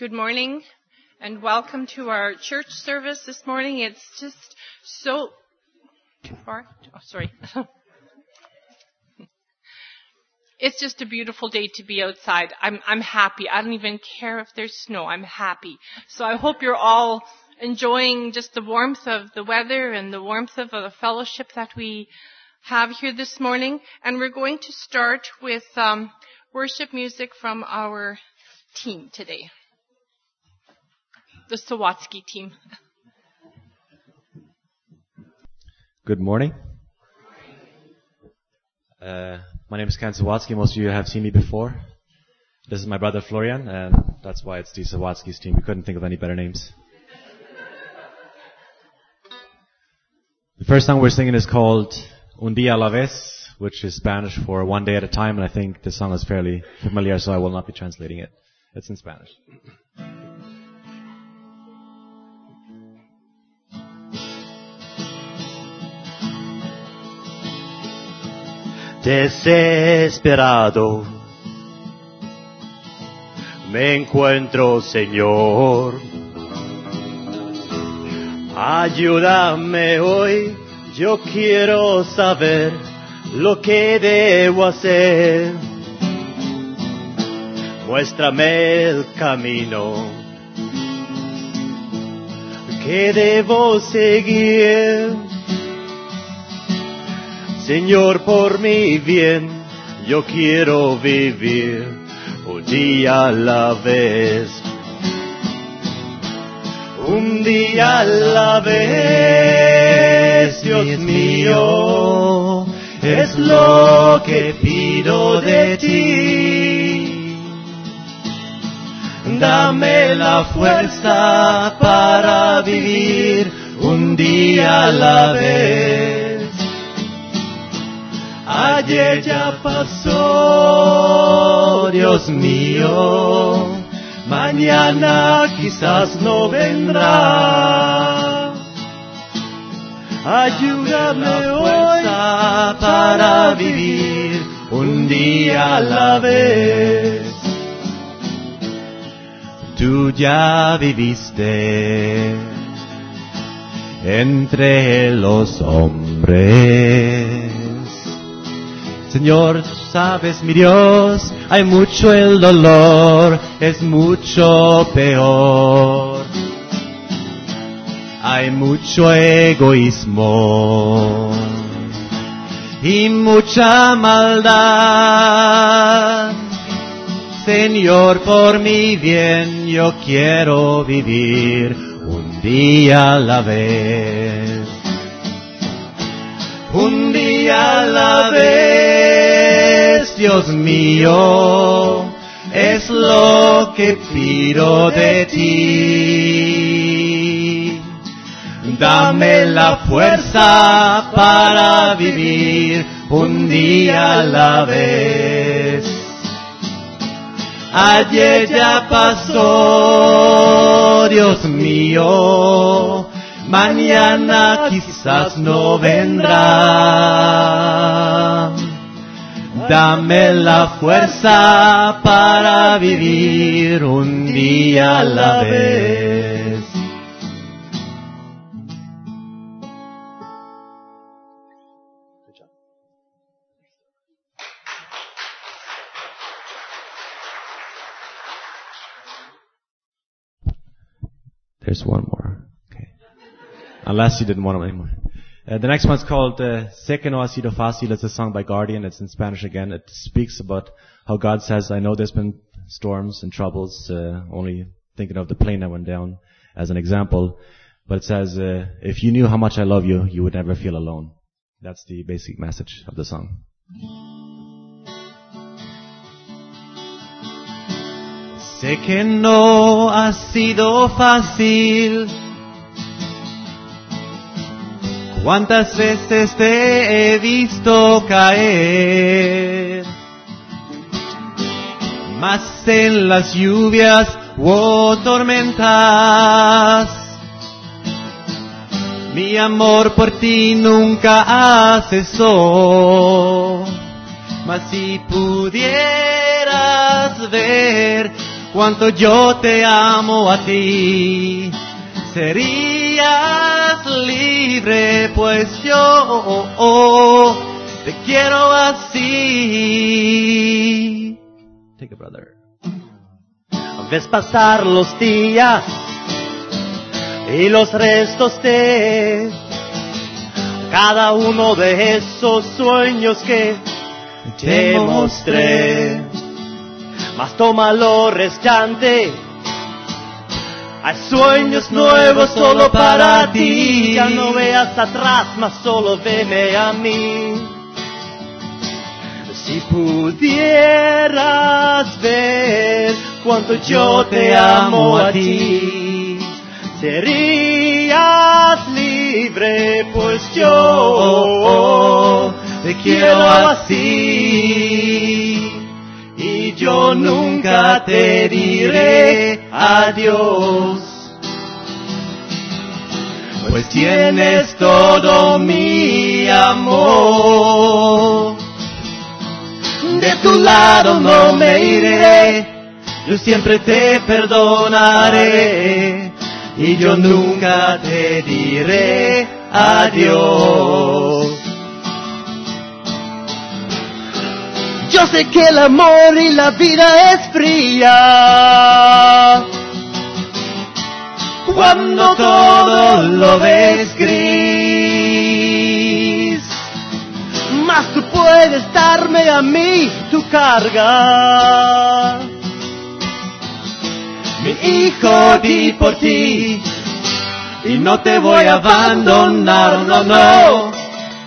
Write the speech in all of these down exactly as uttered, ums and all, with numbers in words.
Good morning and welcome to our church service this morning. It's just so too far. Oh, sorry. It's just a beautiful day to be outside. I'm I'm happy. I don't even care if there's snow. I'm happy. So I hope you're all enjoying just the warmth of the weather and the warmth of the fellowship that we have here this morning. And we're going to start with um, worship music from our team today. The Sawatsky team. Good morning. Uh, my name is Ken Sawatsky. Most of you have seen me before. This is my brother Florian, and that's why it's the Sawatsky's team. We couldn't think of any better names. The first song we're singing is called Un día a la vez, which is Spanish for one day at a time, and I think this song is fairly familiar, so I will not be translating it. It's in Spanish. Desesperado me encuentro, Señor. Ayúdame hoy, yo quiero saber lo que debo hacer. Muéstrame el camino que debo seguir. Señor, por mi bien, yo quiero vivir un día a la vez. Un día a la vez, Dios mío, es lo que pido de ti. Dame la fuerza para vivir un día a la vez. Ayer ya pasó, Dios mío, mañana quizás no vendrá. Ayúdame hoy para vivir un día a la vez. Tú ya viviste entre los hombres. Señor, sabes, mi Dios, hay mucho el dolor, es mucho peor. Hay mucho egoísmo y mucha maldad. Señor, por mi bien, yo quiero vivir un día a la vez. Un día a la vez, Dios mío, es lo que pido de ti. Dame la fuerza para vivir un día a la vez. Ayer ya pasó, Dios mío, mañana quizás no vendrá. Dame la fuerza para vivir un día a la vez. There's one more. Unless you didn't want them anymore. Uh, the next one's called uh, Sé que no ha sido fácil. It's a song by Guardian. It's in Spanish again. It speaks about how God says, I know there's been storms and troubles, uh, only thinking of the plane that went down as an example. But it says, uh, if you knew how much I love you, you would never feel alone. That's the basic message of the song. Sé que no ha sido fácil. Cuántas veces te he visto caer, mas en las lluvias o tormentas, mi amor por ti nunca cesó. Mas si pudieras ver cuánto yo te amo a ti. Serías libre, pues yo oh, oh, te quiero así. Take it, brother. Ves pasar los días y los restos de cada uno de esos sueños que te mostré. Mas toma lo restante, hay sueños nuevos solo para ti. Ya no veas atrás, mas solo veme a mí. Si pudieras ver cuánto yo te amo a ti, serías libre, pues yo te quiero así. Y yo nunca te diré adiós, pues tienes todo mi amor. De tu lado no me iré, yo siempre te perdonaré. Y yo nunca te diré adiós. Yo sé que el amor y la vida es fría cuando todo lo ves gris, mas tú puedes darme a mí tu carga. Mi hijo di por ti y no te voy a abandonar, no, no.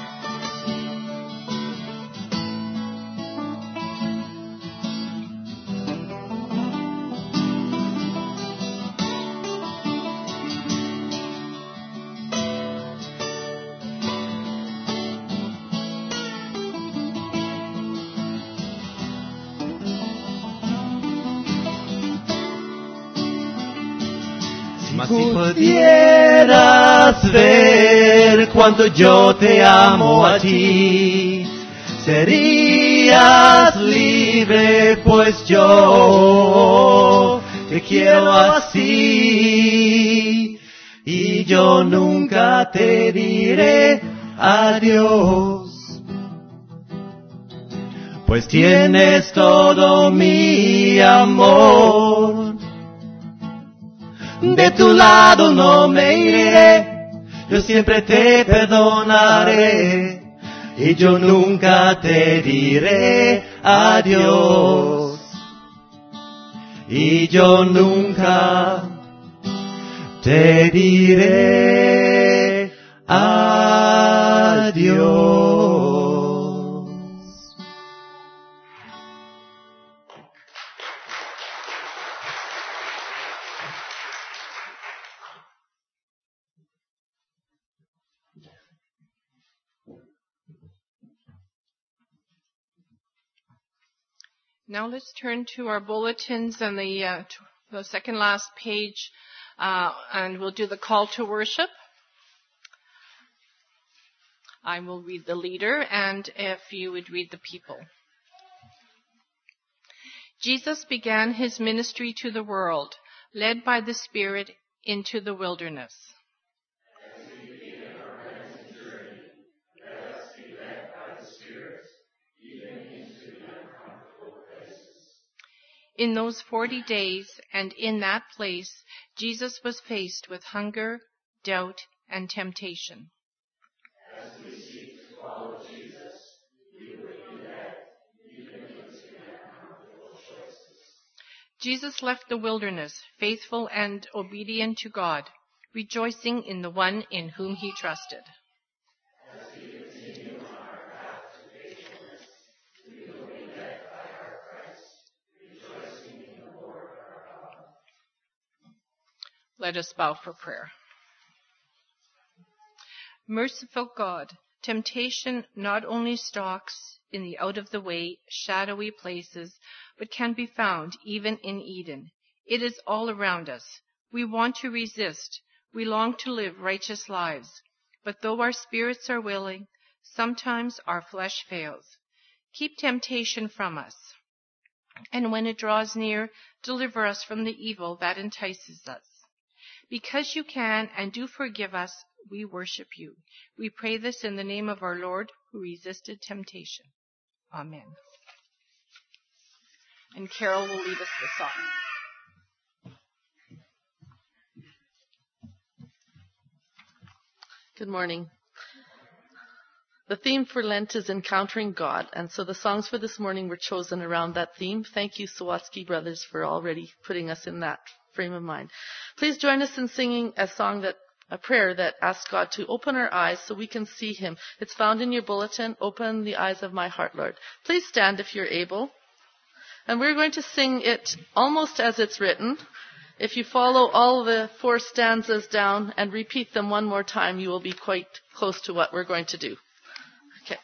Si pudieras ver cuánto yo te amo a ti, serías libre, pues yo te quiero así. Y yo nunca te diré adiós, pues tienes todo mi amor. De tu lado no me iré, yo siempre te perdonaré. Y yo nunca te diré adiós. Y yo nunca te diré adiós. Now let's turn to our bulletins and the, uh, t- the second last page, uh, and we'll do the call to worship. I will read the leader, and if you would read the people. Jesus began his ministry to the world, led by the Spirit into the wilderness. In those forty days and in that place, Jesus was faced with hunger, doubt, and temptation. As we seek to follow Jesus, we will be led even into uncomfortable choices. Jesus left the wilderness, faithful and obedient to God, rejoicing in the one in whom he trusted. As we continue on our path to faithfulness, we will be led by our Christ. Let us bow for prayer. Merciful God, temptation not only stalks in the out-of-the-way, shadowy places, but can be found even in Eden. It is all around us. We want to resist. We long to live righteous lives. But though our spirits are willing, sometimes our flesh fails. Keep temptation from us. And when it draws near, deliver us from the evil that entices us. Because you can and do forgive us, we worship you. We pray this in the name of our Lord, who resisted temptation. Amen. And Carol will lead us the song. Good morning. The theme for Lent is Encountering God, and so the songs for this morning were chosen around that theme. Thank you, Sawatsky Brothers, for already putting us in that frame of mind. Please join us in singing a song that, a prayer that asks God to open our eyes so we can see Him. It's found in your bulletin, Open the Eyes of My Heart, Lord. Please stand if you're able. And we're going to sing it almost as it's written. If you follow all the four stanzas down and repeat them one more time, you will be quite close to what we're going to do. Okay.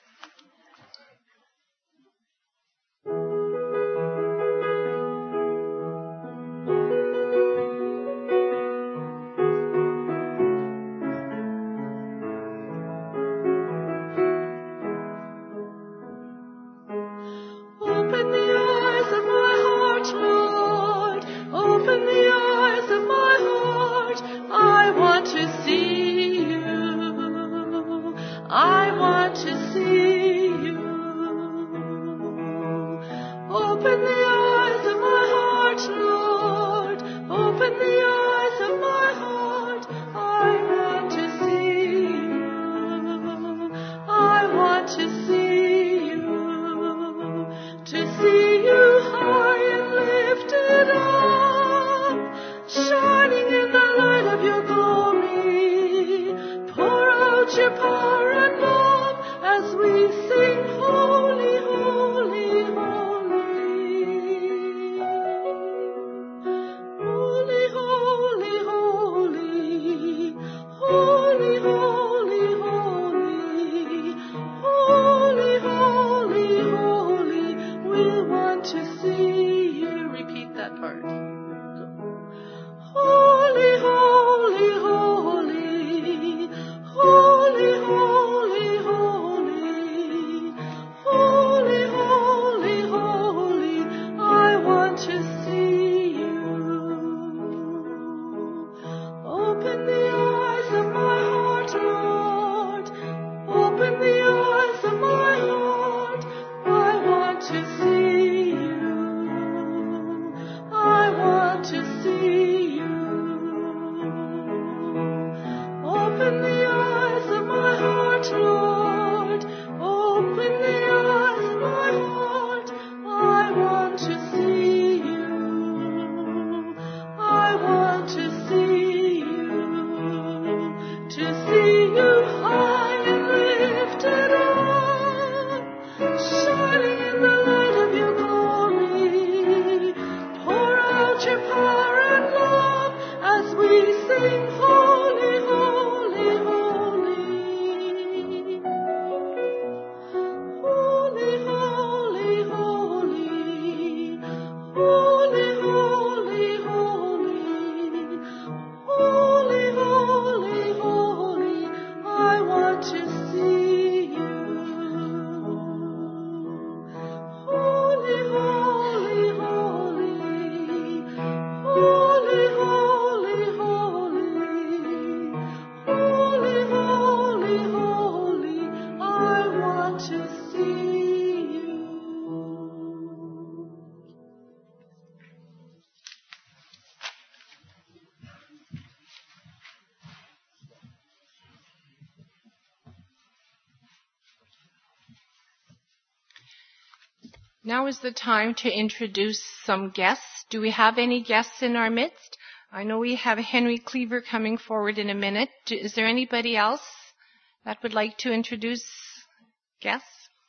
Now is the time to introduce some guests. Do we have any guests in our midst? I know we have Henry Cleaver coming forward in a minute. Is there anybody else that would like to introduce guests?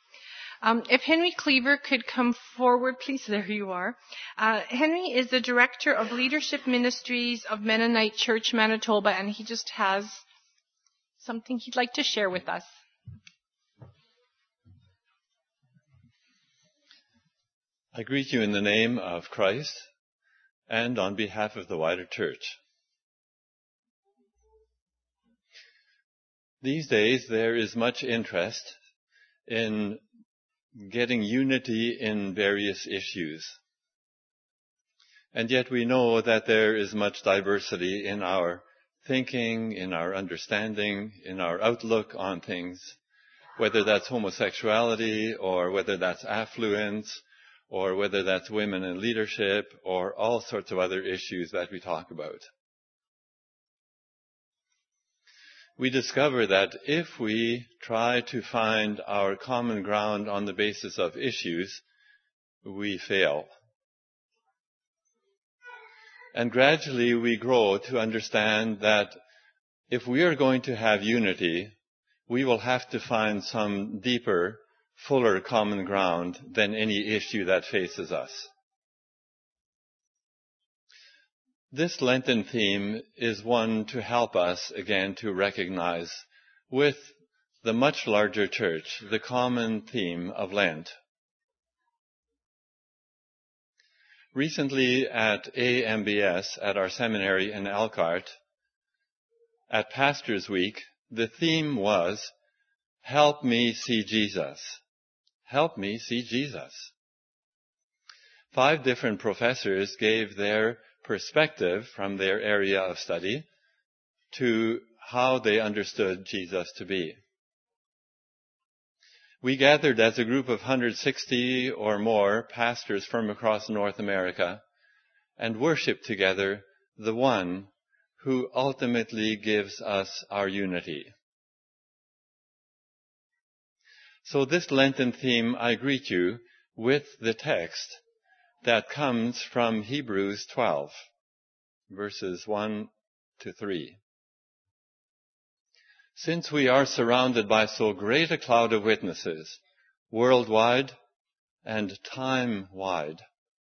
Um, if Henry Cleaver could come forward, please. There you are. Uh, Henry is the Director of Leadership Ministries of Mennonite Church, Manitoba, and he just has something he'd like to share with us. I greet you in the name of Christ and on behalf of the wider church. These days there is much interest in getting unity in various issues. And yet we know that there is much diversity in our thinking, in our understanding, in our outlook on things, whether that's homosexuality or whether that's affluence or whether that's women in leadership or all sorts of other issues that we talk about. We discover that if we try to find our common ground on the basis of issues, we fail. And gradually we grow to understand that if we are going to have unity, we will have to find some deeper, fuller common ground than any issue that faces us. This Lenten theme is one to help us, again, to recognize with the much larger church the common theme of Lent. Recently at A M B S, at our seminary in Elkhart, at Pastors' Week, the theme was, "Help me see Jesus." Help me see Jesus. Five different professors gave their perspective from their area of study to how they understood Jesus to be. We gathered as a group of one hundred sixty or more pastors from across North America and worshiped together the one who ultimately gives us our unity. So this Lenten theme, I greet you with the text that comes from Hebrews twelve, verses one to three. Since we are surrounded by so great a cloud of witnesses, worldwide and time-wide,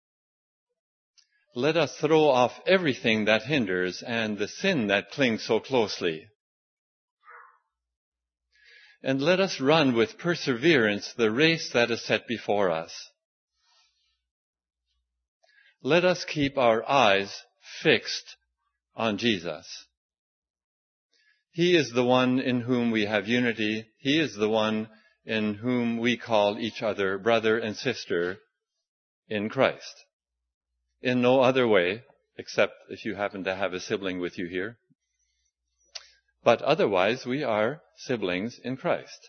let us throw off everything that hinders and the sin that clings so closely. And let us run with perseverance the race that is set before us. Let us keep our eyes fixed on Jesus. He is the one in whom we have unity. He is the one in whom we call each other brother and sister in Christ. In no other way, except if you happen to have a sibling with you here. But otherwise, we are siblings in Christ.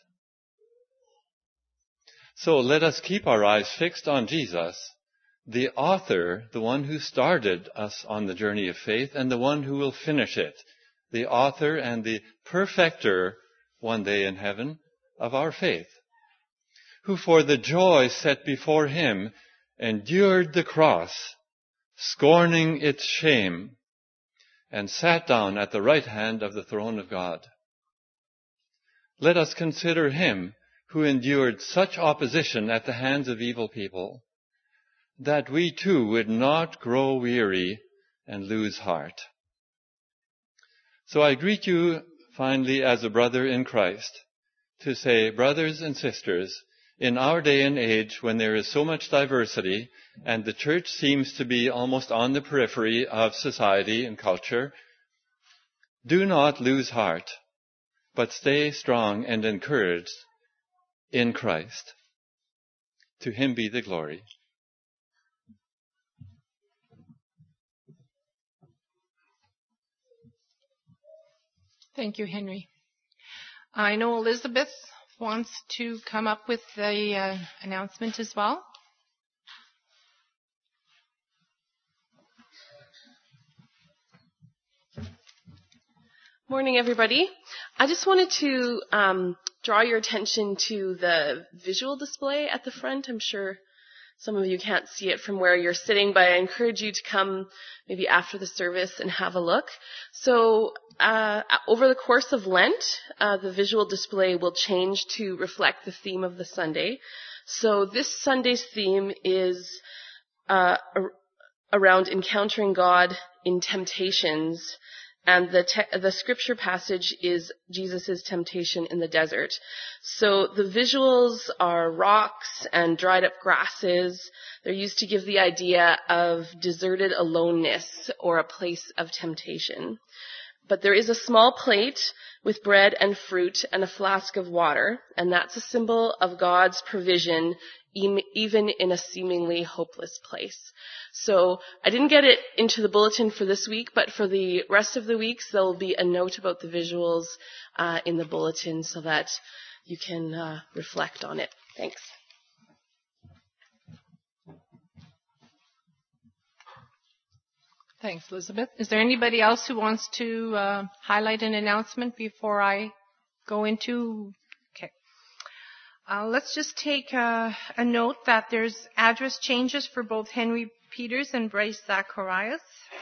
So let us keep our eyes fixed on Jesus, the author, the one who started us on the journey of faith, and the one who will finish it, the author and the perfecter one day in heaven of our faith, who for the joy set before him endured the cross, scorning its shame, and sat down at the right hand of the throne of God. Let us consider him who endured such opposition at the hands of evil people, that we too would not grow weary and lose heart. So I greet you finally as a brother in Christ to say, brothers and sisters, in our day and age when there is so much diversity and the church seems to be almost on the periphery of society and culture, do not lose heart, but stay strong and encouraged in Christ. To him be the glory. Thank you, Henry. I know Elizabeth wants to come up with the uh, announcement as well. Morning, everybody. I just wanted to um, draw your attention to the visual display at the front. I'm sure some of you can't see it from where you're sitting, but I encourage you to come maybe after the service and have a look. So uh, over the course of Lent, uh, the visual display will change to reflect the theme of the Sunday. So this Sunday's theme is uh, around encountering God in temptations. And the te- the scripture passage is Jesus' temptation in the desert. So the visuals are rocks and dried up grasses. They're used to give the idea of deserted aloneness or a place of temptation. But there is a small plate with bread and fruit and a flask of water, and that's a symbol of God's provision even in a seemingly hopeless place. So I didn't get it into the bulletin for this week, but for the rest of the weeks, there will be a note about the visuals uh, in the bulletin so that you can uh, reflect on it. Thanks. Thanks, Elizabeth. Is there anybody else who wants to uh, highlight an announcement before I go into? Okay. Uh, let's just take a, a note that there's address changes for both Henry Peters and Bryce Zacharias.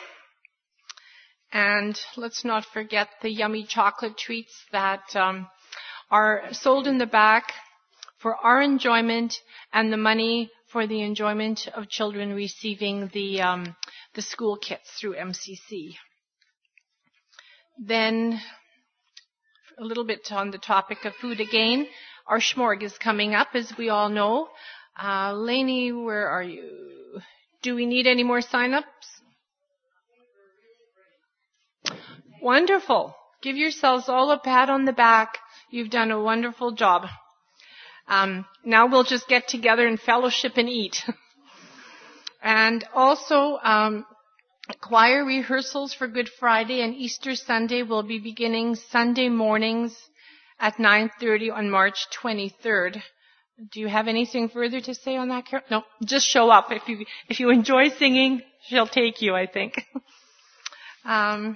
And let's not forget the yummy chocolate treats that um, are sold in the back for our enjoyment and the money for the enjoyment of children receiving the um, the school kits through M C C. Then, a little bit on the topic of food again, our Schmorg is coming up, as we all know. Uh, Lainey, where are you? Do we need any more sign-ups? Wonderful. Give yourselves all a pat on the back. You've done a wonderful job. Um, now we'll just get together and fellowship and eat. And also, um, choir rehearsals for Good Friday and Easter Sunday will be beginning Sunday mornings at nine thirty on March twenty-third. Do you have anything further to say on that, Carol? No, just show up. If you if you enjoy singing, she'll take you, I think. um,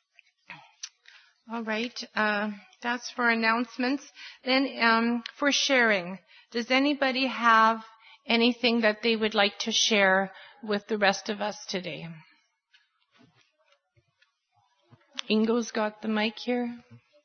all right, uh, that's for announcements. Then um, for sharing, does anybody have anything that they would like to share with the rest of us today? Ingo's got the mic here.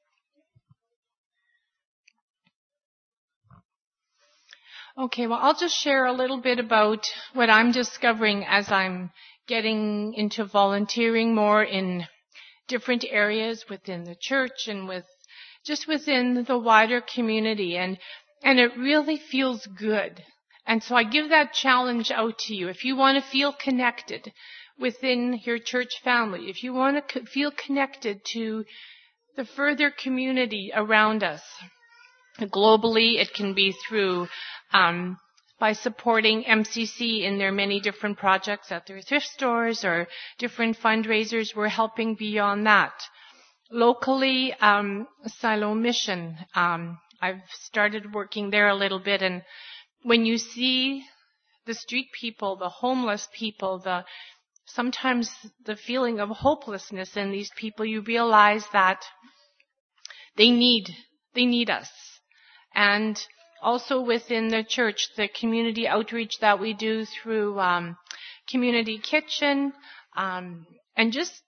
Okay, well, I'll just share a little bit about what I'm discovering as I'm getting into volunteering more in different areas within the church and with just within the wider community. And, and it really feels good. And so I give that challenge out to you. If you want to feel connected within your church family, if you want to feel connected to the further community around us, globally, it can be through um, by supporting M C C in their many different projects at their thrift stores or different fundraisers. We're helping beyond that. Locally, um, Silo Mission, um, I've started working there a little bit, and when you see the street people, the homeless people, the sometimes the feeling of hopelessness in these people, you realize that they need they need us. And also within the church, the community outreach that we do through um, Community Kitchen um, and just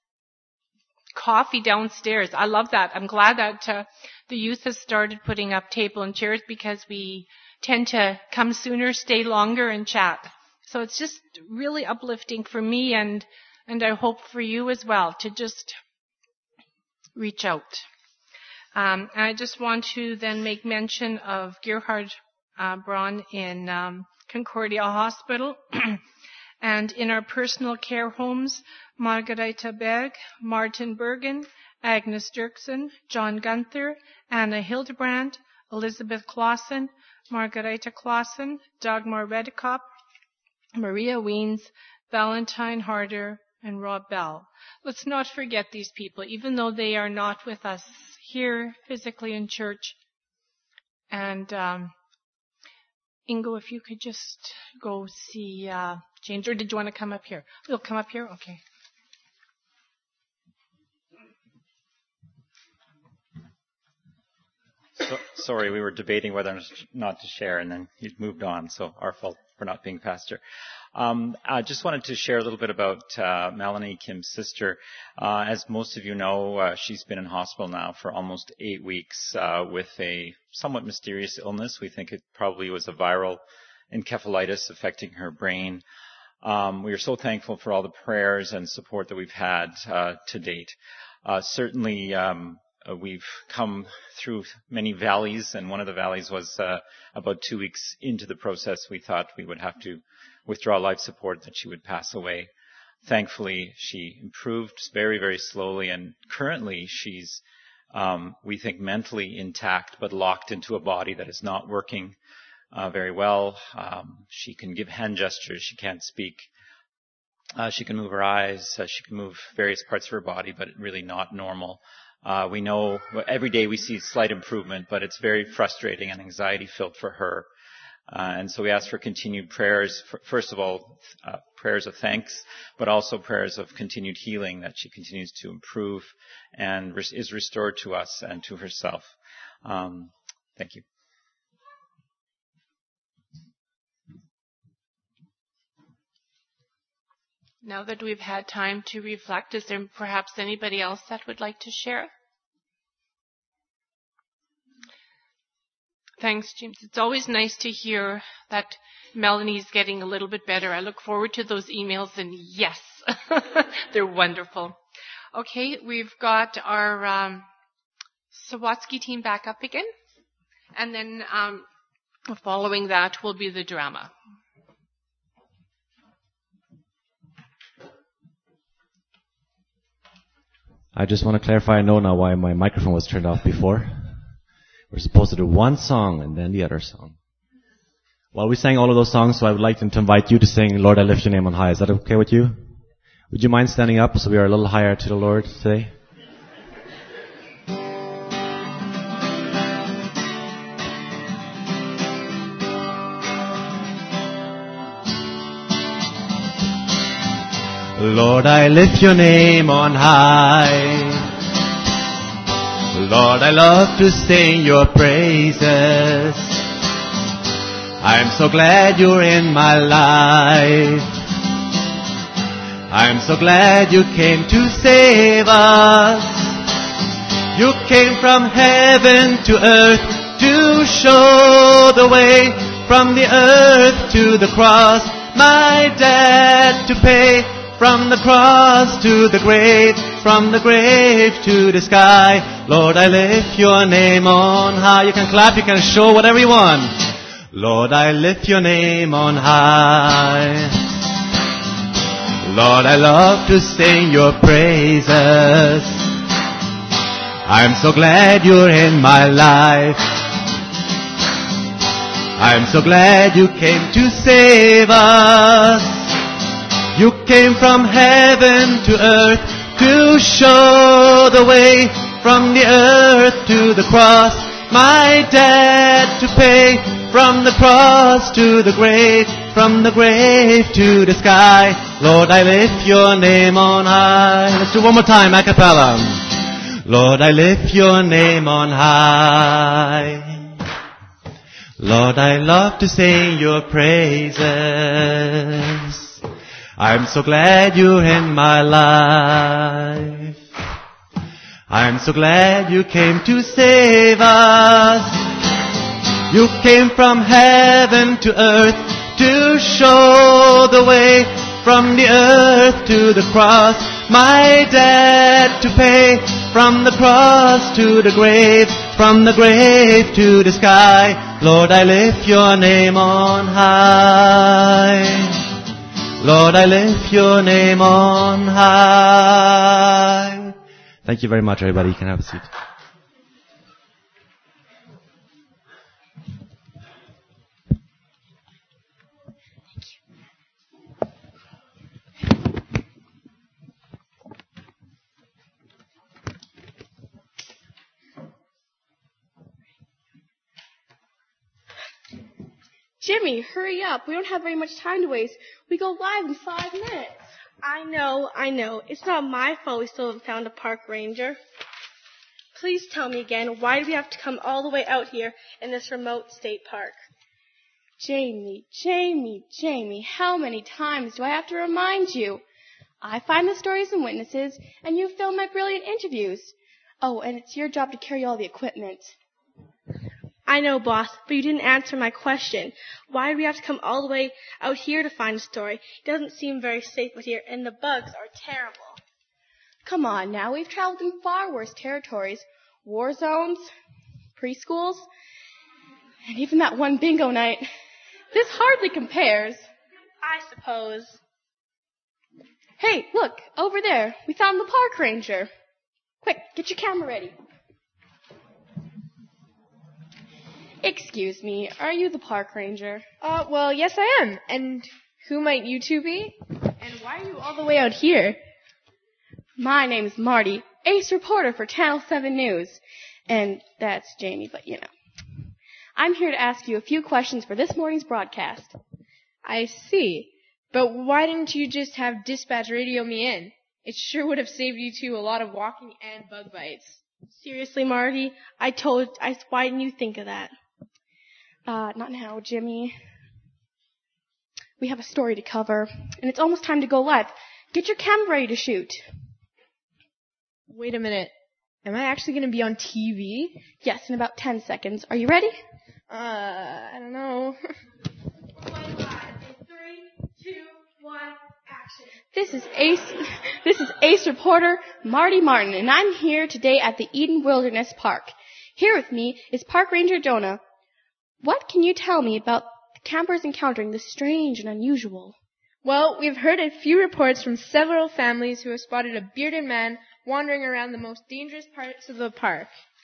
coffee downstairs. I love that. I'm glad that uh, the youth has started putting up table and chairs because we tend to come sooner, stay longer, and chat. So it's just really uplifting for me, and and I hope for you as well to just reach out. Um, I just want to then make mention of Gerhard uh, Braun in um, Concordia Hospital and in our personal care homes, Margareta Berg, Martin Bergen, Agnes Dirksen, John Gunther, Anna Hildebrand, Elizabeth Clausen, Margareta Clausen, Dagmar Redekop, Maria Weens, Valentine Harder, and Rob Bell. Let's not forget these people, even though they are not with us here physically in church. And um, Ingo, if you could just go see uh, James, or did you want to come up here? You'll come up here? Okay. So, sorry, we were debating whether or not to share, and then you moved on, so our fault for not being pastor. Um, I just wanted to share a little bit about uh, Melanie, Kim's sister. Uh, as most of you know, uh, she's been in hospital now for almost eight weeks uh, with a somewhat mysterious illness. We think it probably was a viral encephalitis affecting her brain. Um, we are so thankful for all the prayers and support that we've had uh, to date. Uh, certainly, um, Uh, we've come through many valleys, and one of the valleys was uh, about two weeks into the process, we thought we would have to withdraw life support, that she would pass away. thankfully, she improved very, very slowly, and currently she's, um, we think, mentally intact, but locked into a body that is not working uh, very well. Um, she can give hand gestures. She can't speak. Uh, she can move her eyes. Uh, she can move various parts of her body, but really not normal. Uh, we know every day we see slight improvement, but it's very frustrating and anxiety-filled for her. Uh, and so we ask for continued prayers, for, first of all, uh, prayers of thanks, but also prayers of continued healing, that she continues to improve and res- is restored to us and to herself. Um, thank you. Now that we've had time to reflect, is there perhaps anybody else that would like to share? Thanks, James. It's always nice to hear that Melanie's getting a little bit better. I look forward to those emails, and yes, they're wonderful. Okay, we've got our um, Sawatsky team back up again, and then um, following that will be the drama. I just want to clarify, I know now why my microphone was turned off before. We're supposed to do one song and then the other song. Well, we sang all of those songs, so I would like to invite you to sing Lord, I Lift Your Name on High. Is that okay with you? Would you mind standing up so we are a little higher to the Lord today? Lord, I lift your name on high. Lord, I love to sing your praises. I'm so glad you're in my life. I'm so glad you came to save us. You came from heaven to earth to show the way, from the earth to the cross, my debt to pay. From the cross to the grave, from the grave to the sky. Lord, I lift your name on high. You can clap, you can show whatever you want. Lord, I lift your name on high. Lord, I love to sing your praises. I'm so glad you're in my life. I'm so glad you came to save us. You came from heaven to earth to show the way, from the earth to the cross, my debt to pay. From the cross to the grave, from the grave to the sky. Lord, I lift your name on high. Let's do one more time, a cappella. Lord, I lift your name on high. Lord, I love to sing your praises. I'm so glad you're in my life. I'm so glad you came to save us. You came from heaven to earth to show the way, from the earth to the cross, my debt to pay. From the cross to the grave, from the grave to the sky. Lord, I lift your name on high. Lord, I lift your name on high. Thank you very much, everybody. You can have a seat. Jimmy, hurry up. We don't have very much time to waste. We go live in five minutes. I know, I know. It's not my fault we still haven't found a park ranger. Please tell me again, why do we have to come all the way out here in this remote state park? Jamie, Jamie, Jamie, how many times do I have to remind you? I find the stories and witnesses, and you film my brilliant interviews. Oh, and it's your job to carry all the equipment. I know, boss, but you didn't answer my question. Why do we have to come all the way out here to find a story? It doesn't seem very safe out here, and the bugs are terrible. Come on now, we've traveled in far worse territories. War zones, preschools, and even that one bingo night. This hardly compares. I suppose. Hey, look, over there. We found the park ranger. Quick, get your camera ready. Excuse me, are you the park ranger? Uh, well, yes I am. And who might you two be? And why are you all the way out here? My name's Marty, ace reporter for Channel seven News. And that's Jamie, but you know. I'm here to ask you a few questions for this morning's broadcast. I see. But why didn't you just have dispatch radio me in? It sure would have saved you two a lot of walking and bug bites. Seriously, Marty, I told, I, why didn't you think of that? Uh, not now, Jimmy. We have a story to cover, and it's almost time to go live. Get your camera ready to shoot. Wait a minute. Am I actually going to be on T V? Yes, in about ten seconds. Are you ready? Uh, I don't know. This is Ace, this is Ace reporter Marty Martin, and I'm here today at the Eden Wilderness Park. Here with me is Park Ranger Jonah. What can you tell me about campers encountering the strange and unusual? Well, we've heard a few reports from several families who have spotted a bearded man wandering around the most dangerous parts of the park.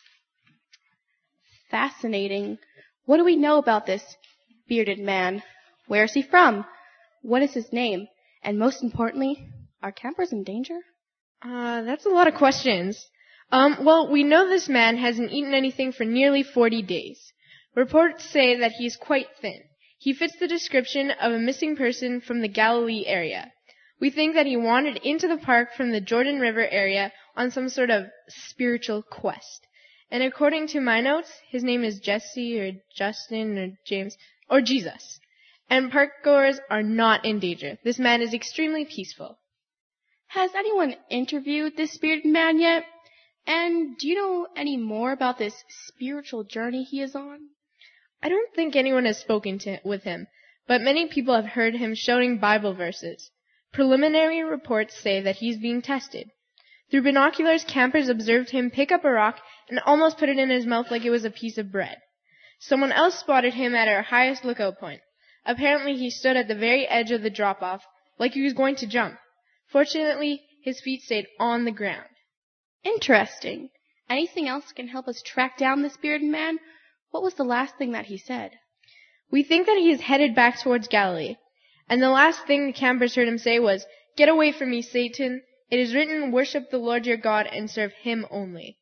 Fascinating. What do we know about this bearded man? Where is he from? What is his name? And most importantly, are campers in danger? Uh, that's a lot of questions. Um, well, we know this man hasn't eaten anything for nearly forty days. Reports say that he is quite thin. He fits the description of a missing person from the Galilee area. We think that he wandered into the park from the Jordan River area on some sort of spiritual quest. And according to my notes, his name is Jesse or Justin or James or Jesus. And park goers are not in danger. This man is extremely peaceful. Has anyone interviewed this bearded man yet? And do you know any more about this spiritual journey he is on? I don't think anyone has spoken to, with him, but many people have heard him shouting Bible verses. Preliminary reports say that he's being tested. Through binoculars, campers observed him pick up a rock and almost put it in his mouth like it was a piece of bread. Someone else spotted him at our highest lookout point. Apparently, he stood at the very edge of the drop-off, like he was going to jump. Fortunately, his feet stayed on the ground. Interesting. Anything else can help us track down this bearded man? What was the last thing that he said? We think that he is headed back towards Galilee. And the last thing the campers heard him say was, "Get away from me, Satan. It is written, worship the Lord your God and serve him only."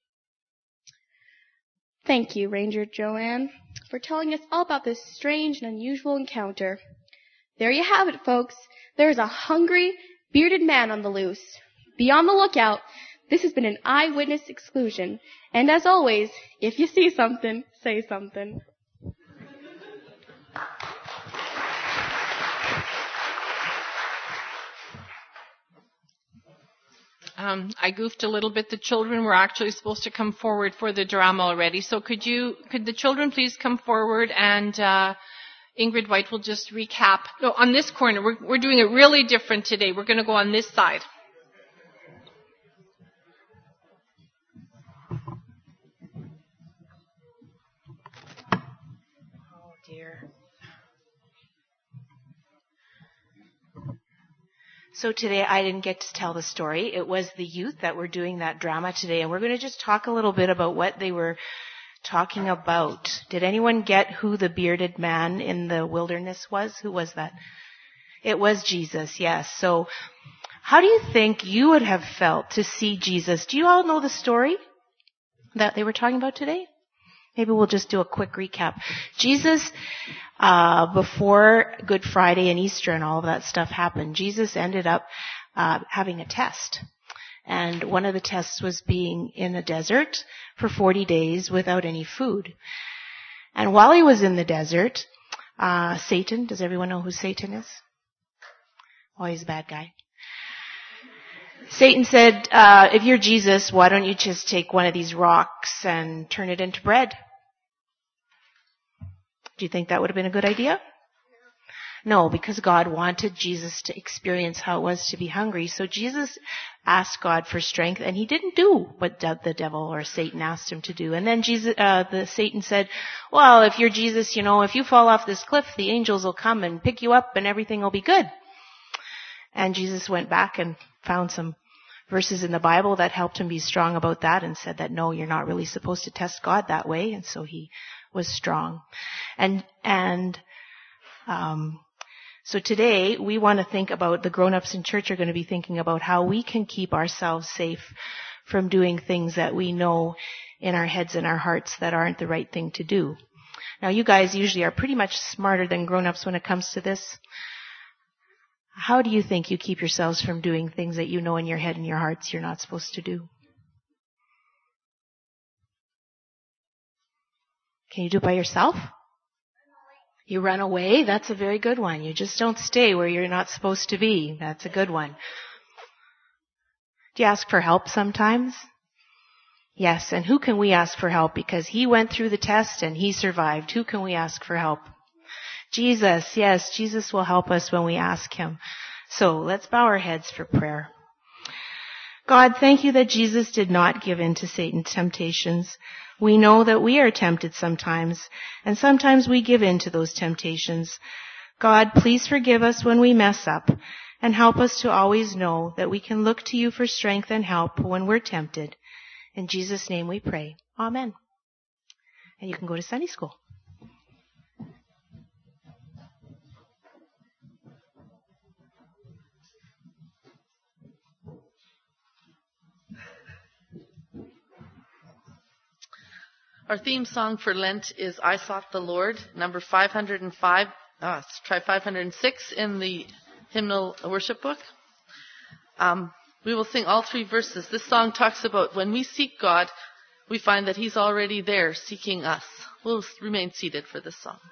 Thank you, Ranger Joanne, for telling us all about this strange and unusual encounter. There you have it, folks. There is a hungry, bearded man on the loose. Be on the lookout. This has been an eyewitness exclusion. And as always, if you see something, say something. Um, I goofed a little bit. The children were actually supposed to come forward for the drama already. So could you, could the children please come forward, and uh, Ingrid White will just recap. No, on this corner. We're, we're doing it really different today. We're going to go on this side. Oh dear. So today I didn't get to tell the story. It was the youth that were doing that drama today, and we're going to just talk a little bit about what they were talking about. Did anyone get who the bearded man in the wilderness was? Who was that? It was Jesus, yes. So how do you think you would have felt to see Jesus? Do you all know the story that they were talking about today? Maybe we'll just do a quick recap. Jesus, uh, before Good Friday and Easter and all of that stuff happened, Jesus ended up uh, having a test. And one of the tests was being in a desert for forty days without any food. And while he was in the desert, uh, Satan, does everyone know who Satan is? Oh, he's a bad guy. Satan said, uh, if you're Jesus, why don't you just take one of these rocks and turn it into bread? Do you think that would have been a good idea? No, because God wanted Jesus to experience how it was to be hungry. So Jesus asked God for strength, and he didn't do what the devil or Satan asked him to do. And then Jesus, uh, the Satan said, well, if you're Jesus, you know, if you fall off this cliff, the angels will come and pick you up and everything will be good. And Jesus went back and found some verses in the Bible that helped him be strong about that and said that, no, you're not really supposed to test God that way. And so he was strong. And, and, um, so today we want to think about, the grown-ups in church are going to be thinking about how we can keep ourselves safe from doing things that we know in our heads and our hearts that aren't the right thing to do. Now you guys usually are pretty much smarter than grown-ups when it comes to this. How do you think you keep yourselves from doing things that you know in your head and your hearts you're not supposed to do? Can you do it by yourself? You run away? That's a very good one. You just don't stay where you're not supposed to be. That's a good one. Do you ask for help sometimes? Yes, and who can we ask for help? Because he went through the test and he survived. Who can we ask for help? Jesus, yes, Jesus will help us when we ask him. So let's bow our heads for prayer. God, thank you that Jesus did not give in to Satan's temptations. We know that we are tempted sometimes, and sometimes we give in to those temptations. God, please forgive us when we mess up, and help us to always know that we can look to you for strength and help when we're tempted. In Jesus' name we pray. Amen. And you can go to Sunday school. Our theme song for Lent is I Sought the Lord, number five hundred five, uh, try five hundred six in the hymnal worship book. Um, we will sing all three verses. This song talks about when we seek God, we find that he's already there seeking us. We'll remain seated for this song.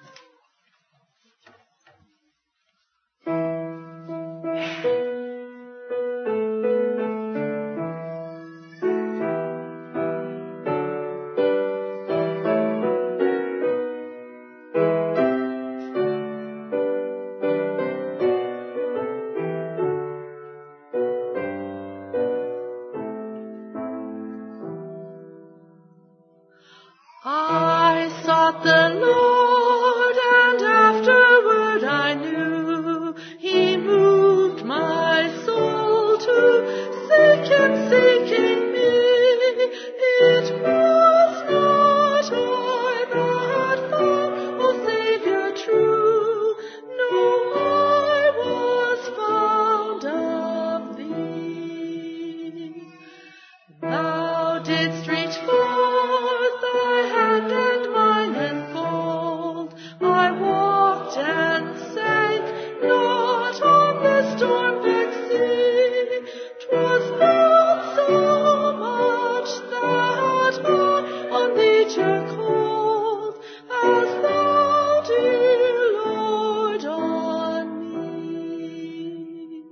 I sought the Lord, and afterward I knew he moved my soul to seek him, seeking me. It was not I that found, O Savior true, no, I was found of thee. Thou didst reach forth thy hand and mine enfold. I walked and sank not on the storm-vexed sea. 'Twas not so much that I on thee took hold, as thou, dear Lord, on me.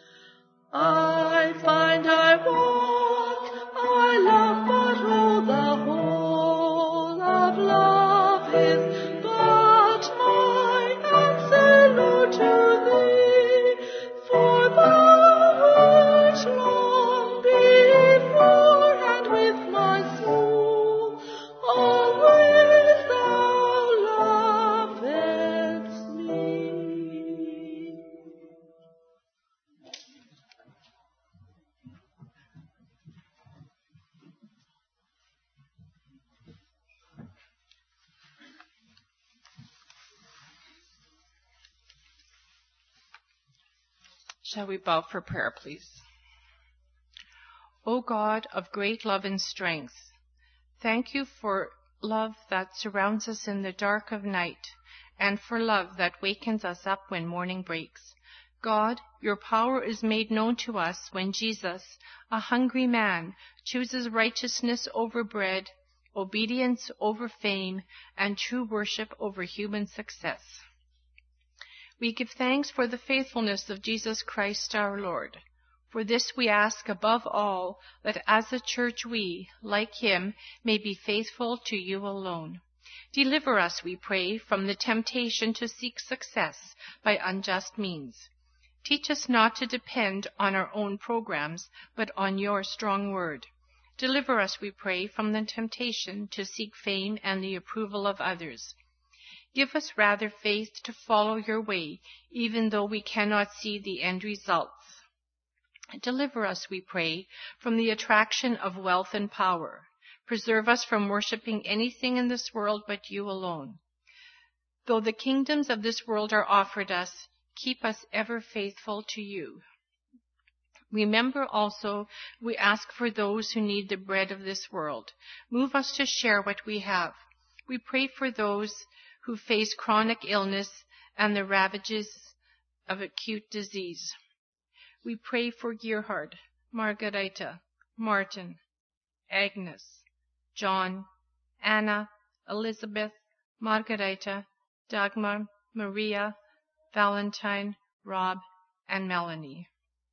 I find I walk, I love, but oh, the whole of love is but my answer, Lord, to thee. For thou wert long before, and with my soul always thou lovedst me. Shall we bow for prayer, please? O God of great love and strength, thank you for love that surrounds us in the dark of night, and for love that wakens us up when morning breaks. God, your power is made known to us when Jesus, a hungry man, chooses righteousness over bread, obedience over fame, and true worship over human success. We give thanks for the faithfulness of Jesus Christ our Lord. For this we ask above all, that as a church we, like him, may be faithful to you alone. Deliver us, we pray, from the temptation to seek success by unjust means. Teach us not to depend on our own programs, but on your strong word. Deliver us, we pray, from the temptation to seek fame and the approval of others. Give us rather faith to follow your way, even though we cannot see the end results. Deliver us, we pray, from the attraction of wealth and power. Preserve us from worshiping anything in this world but you alone. Though the kingdoms of this world are offered us, keep us ever faithful to you. Remember also, we ask for those who need the bread of this world. Move us to share what we have. We pray for those who face chronic illness and the ravages of acute disease. We pray for Gerhard, Margareta, Martin, Agnes, John, Anna, Elizabeth, Margareta, Dagmar, Maria, Valentine, Rob, and Melanie.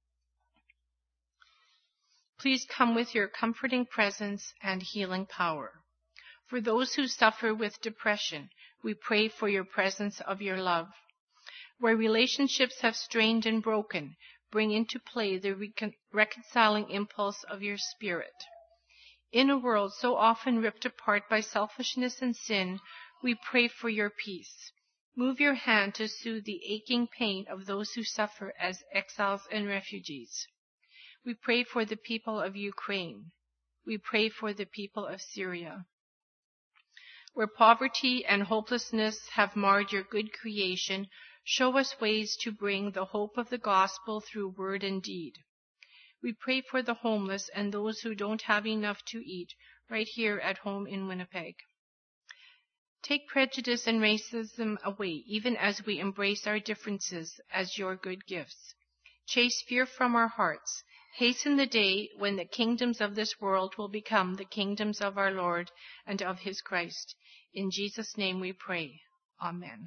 Please come with your comforting presence and healing power. For those who suffer with depression, we pray for your presence of your love. Where relationships have strained and broken, bring into play the recon- reconciling impulse of your Spirit. In a world so often ripped apart by selfishness and sin, we pray for your peace. Move your hand to soothe the aching pain of those who suffer as exiles and refugees. We pray for the people of Ukraine. We pray for the people of Syria. Where poverty and hopelessness have marred your good creation, show us ways to bring the hope of the gospel through word and deed. We pray for the homeless and those who don't have enough to eat right here at home in Winnipeg. Take prejudice and racism away, even as we embrace our differences as your good gifts. Chase fear from our hearts. Hasten the day when the kingdoms of this world will become the kingdoms of our Lord and of his Christ. In Jesus' name we pray. Amen.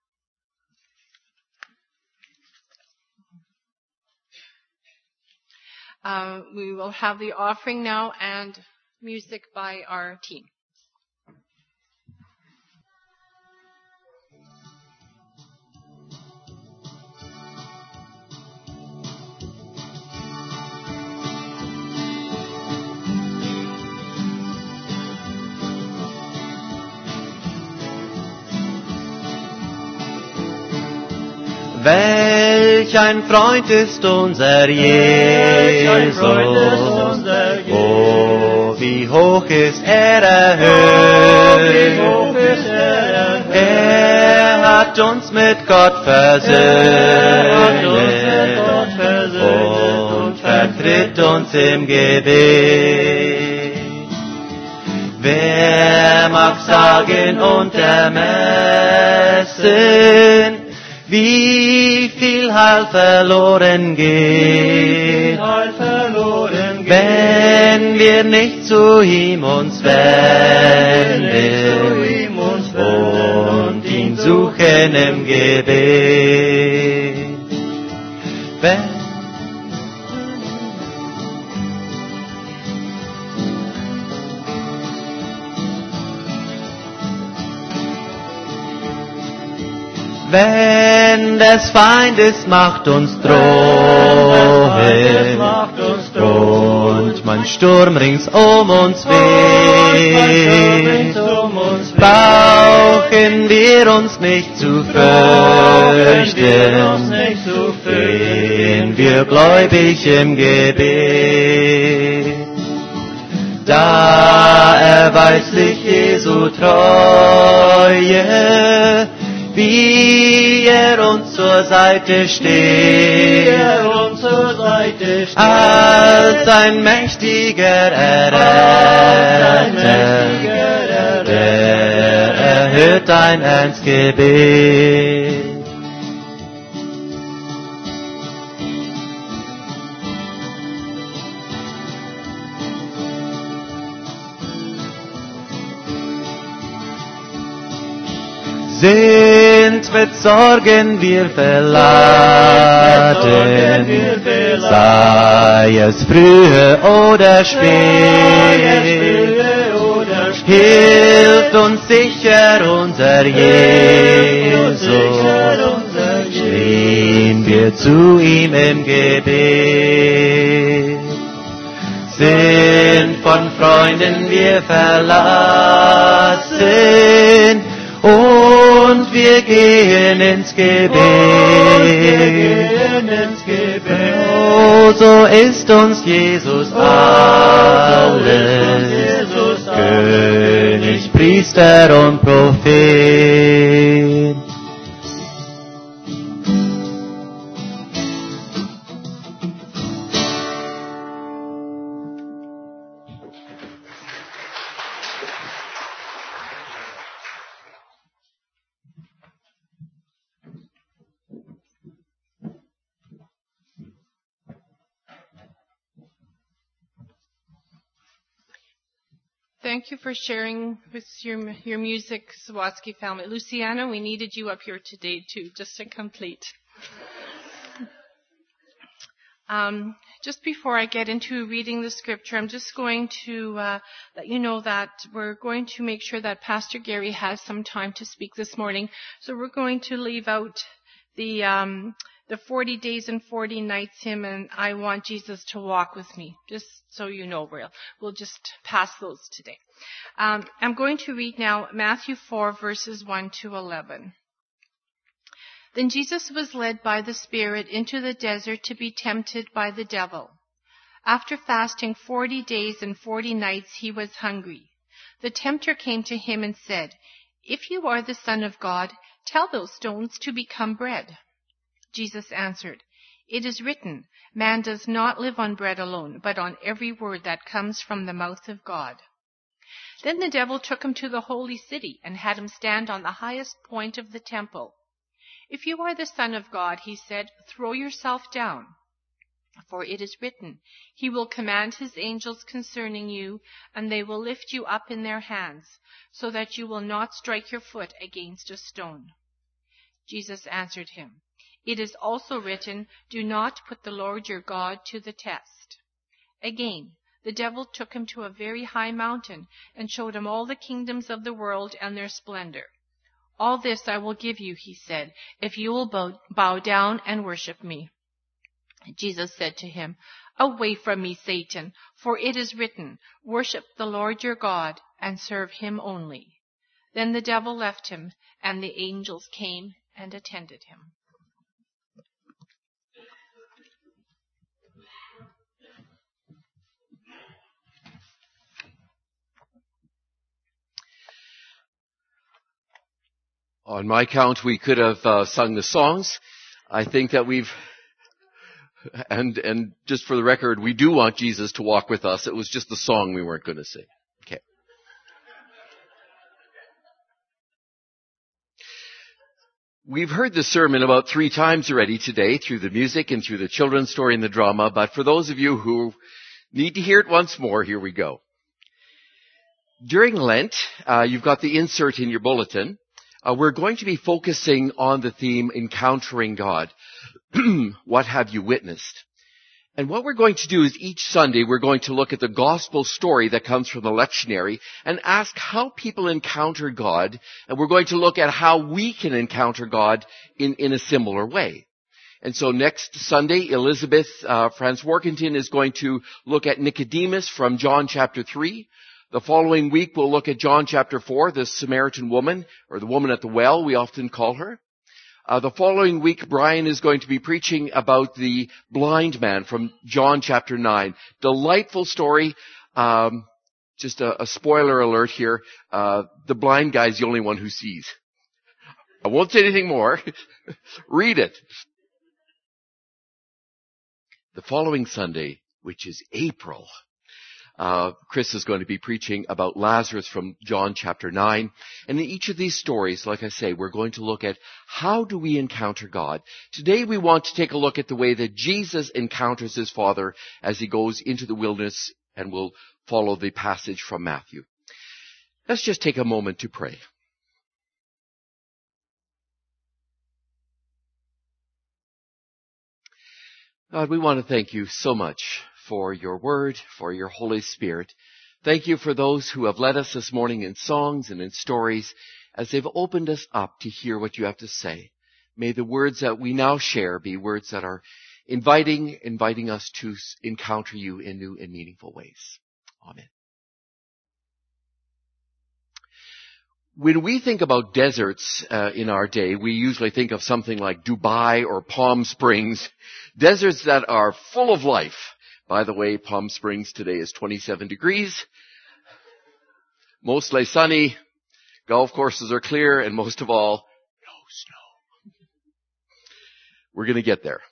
Uh, we will have the offering now and music by our team. Welch ein Freund ist unser Jesus, oh, wie hoch ist er erhöht. Er hat uns mit Gott versöhnt und vertritt uns im Gebet. Wer mag sagen und ermessen, wie viel Heil verloren geht, wenn wir nicht zu ihm uns wenden und ihn suchen im Gebet. Wenn Wenn des Feindes Macht uns drohen und mein Sturm rings um uns weht, brauchen wir uns nicht zu fürchten, stehen wir gläubig im Gebet. Da erweist sich Jesu Treue, wie er uns zur Seite steht, als ein mächtiger Erretter, der erhört ein Ernstgebet. Sind mit Sorgen wir verladen, sei es frühe oder spät, hilft uns sicher unser Jesus, stehen wir zu ihm im Gebet. Sind von Freunden wir verlassen, und wir gehen ins Gebet, Oh, so ist uns Jesus alles, König, Priester und Prophet. Thank you for sharing with your your music, Sawatsky family. Luciana, we needed you up here today too, just to complete. Um, just before I get into reading the scripture, I'm just going to uh, let you know that we're going to make sure that Pastor Gary has some time to speak this morning. So we're going to leave out the um, the forty days and forty nights hymn and I Want Jesus to Walk With Me. Just so you know, we'll, we'll just pass those today. Um, I'm going to read now Matthew four, verses one to eleven. Then Jesus was led by the Spirit into the desert to be tempted by the devil. After fasting forty days and forty nights, he was hungry. The tempter came to him and said, "If you are the Son of God, tell those stones to become bread." Jesus answered, "It is written, man does not live on bread alone, but on every word that comes from the mouth of God." Then the devil took him to the holy city and had him stand on the highest point of the temple. "If you are the Son of God," he said, "throw yourself down. For it is written, he will command his angels concerning you, and they will lift you up in their hands, so that you will not strike your foot against a stone." Jesus answered him, "It is also written, do not put the Lord your God to the test." Again, the devil took him to a very high mountain and showed him all the kingdoms of the world and their splendor. "All this I will give you," he said, "if you will bow, bow down and worship me." Jesus said to him, "Away from me, Satan, for it is written, worship the Lord your God and serve him only." Then the devil left him, and the angels came and attended him. On my count, we could have uh, sung the songs. I think that we've, and and just for the record, we do want Jesus to walk with us. It was just the song we weren't going to sing. Okay. We've heard the sermon about three times already today through the music and through the children's story and the drama, but for those of you who need to hear it once more, here we go. During Lent, uh, you've got the insert in your bulletin. Uh, we're going to be focusing on the theme, Encountering God. What have you witnessed? And what we're going to do is each Sunday we're going to look at the gospel story that comes from the lectionary and ask how people encounter God, and we're going to look at how we can encounter God in, in a similar way. And so next Sunday, Elizabeth uh, Franz Workington is going to look at Nicodemus from John chapter three. The following week, we'll look at John chapter four, the Samaritan woman, or the woman at the well, we often call her. Uh, the following week, Brian is going to be preaching about the blind man from John chapter nine. Delightful story. Um, just a, a spoiler alert here. Uh, the blind guy's the only one who sees. I won't say anything more. Read it. The following Sunday, which is April, Uh, Chris is going to be preaching about Lazarus from John chapter nine. And in each of these stories, like I say, we're going to look at how do we encounter God. Today we want to take a look at the way that Jesus encounters his Father as he goes into the wilderness, and we'll follow the passage from Matthew. Let's just take a moment to pray. God, we want to thank you so much for your word, for your Holy Spirit. Thank you for those who have led us this morning in songs and in stories as they've opened us up to hear what you have to say. May the words that we now share be words that are inviting, inviting us to encounter you in new and meaningful ways. Amen. when we think about deserts uh, in our day, we usually think of something like Dubai or Palm Springs, deserts that are full of life. By the way, Palm Springs today is twenty-seven degrees, mostly sunny, golf courses are clear, and most of all, no snow. We're going to get there.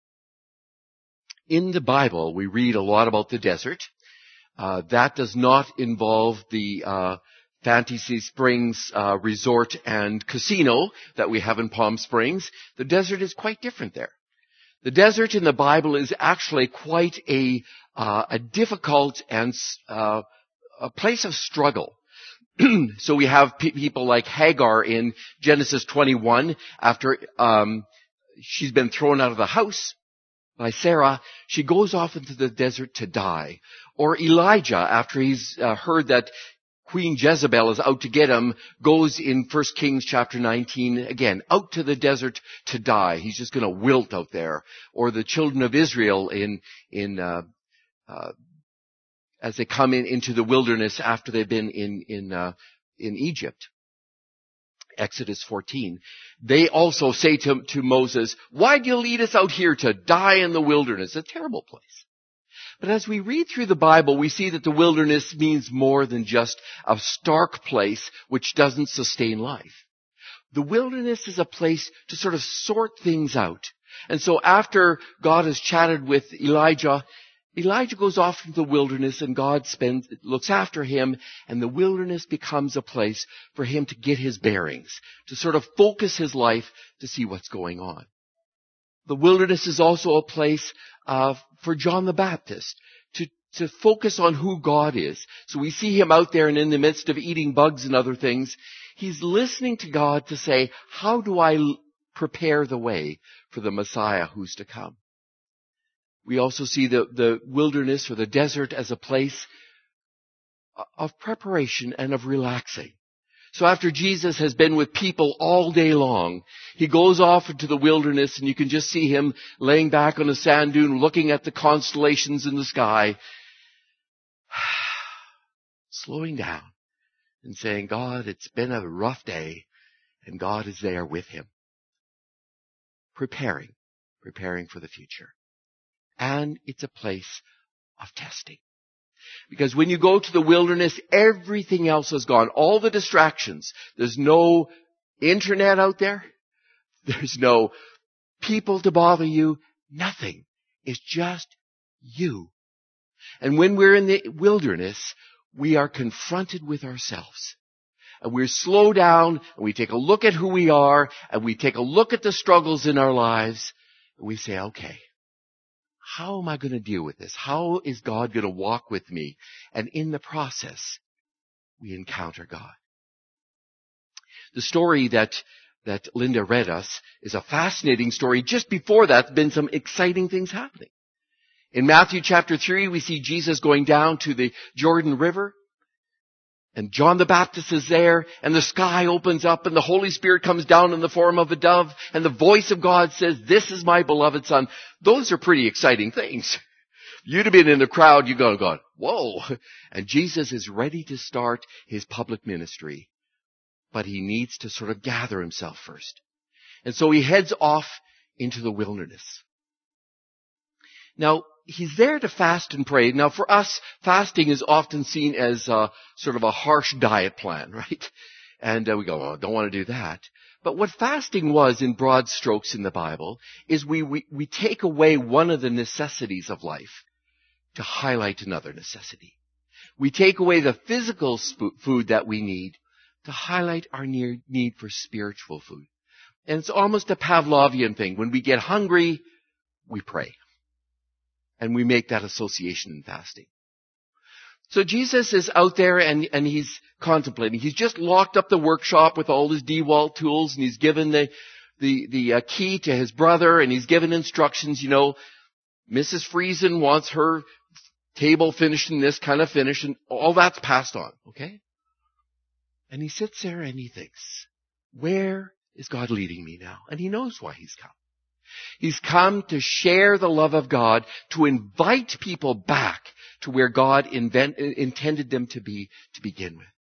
In the Bible, we read a lot about the desert. Uh, that does not involve the uh, Fantasy Springs uh, Resort and Casino that we have in Palm Springs. The desert is quite different there. The desert in the Bible is actually quite a uh, a difficult and uh, a place of struggle. So we have pe- people like Hagar in Genesis twenty-one. After um, she's been thrown out of the house by Sarah, she goes off into the desert to die. Or Elijah, after he's uh, heard that Queen Jezebel is out to get him, goes in First Kings chapter nineteen, again, out to the desert to die. He's just going to wilt out there. Or the children of Israel in, in, uh, uh, as they come in into the wilderness after they've been in, in, uh, in Egypt. Exodus fourteen. They also say to, to Moses, why do you lead us out here to die in the wilderness? It's a terrible place. But as we read through the Bible, we see that the wilderness means more than just a stark place which doesn't sustain life. The wilderness is a place to sort of sort things out. And so after God has chatted with Elijah, Elijah goes off into the wilderness and God spends, looks after him, and the wilderness becomes a place for him to get his bearings, to sort of focus his life to see what's going on. The wilderness is also a place uh, for John the Baptist to, to focus on who God is. So we see him out there, and in the midst of eating bugs and other things, he's listening to God to say, how do I l- prepare the way for the Messiah who's to come? We also see the, the wilderness or the desert as a place of preparation and of relaxing. So after Jesus has been with people all day long, he goes off into the wilderness, and you can just see him laying back on a sand dune looking at the constellations in the sky, slowing down and saying, God, it's been a rough day, and God is there with him. Preparing, preparing for the future. And it's a place of testing. Because when you go to the wilderness, everything else is gone. All the distractions. There's no internet out there. There's no people to bother you. Nothing. It's just you. And when we're in the wilderness, we are confronted with ourselves. And we slow down, and we take a look at who we are, and we take a look at the struggles in our lives, and we say, okay, how am I going to deal with this? How is God going to walk with me? And in the process, we encounter God. The story that, that Linda read us is a fascinating story. Just before that, there have been some exciting things happening. In Matthew chapter three, we see Jesus going down to the Jordan River. And John the Baptist is there, and the sky opens up, and the Holy Spirit comes down in the form of a dove, and the voice of God says, this is my beloved Son. Those are pretty exciting things. You'd have been in the crowd, you'd go, go, whoa. And Jesus is ready to start his public ministry, but he needs to sort of gather himself first. And so he heads off into the wilderness. Now, he's there to fast and pray. Now, for us, fasting is often seen as uh, sort of a harsh diet plan, right? And uh, we go, oh, don't want to do that. But what fasting was in broad strokes in the Bible is we, we, we take away one of the necessities of life to highlight another necessity. We take away the physical sp- food that we need to highlight our near, need for spiritual food. And it's almost a Pavlovian thing. When we get hungry, we pray. And we make that association in fasting. So Jesus is out there and, and he's contemplating. He's just locked up the workshop with all his DeWalt tools, and he's given the, the, the uh, key to his brother, and he's given instructions, you know, Missus Friesen wants her table finished in this kind of finish, and all that's passed on, okay? And he sits there and he thinks, where is God leading me now? And he knows why he's come. He's come to share the love of God, to invite people back to where God invent, intended them to be to begin with.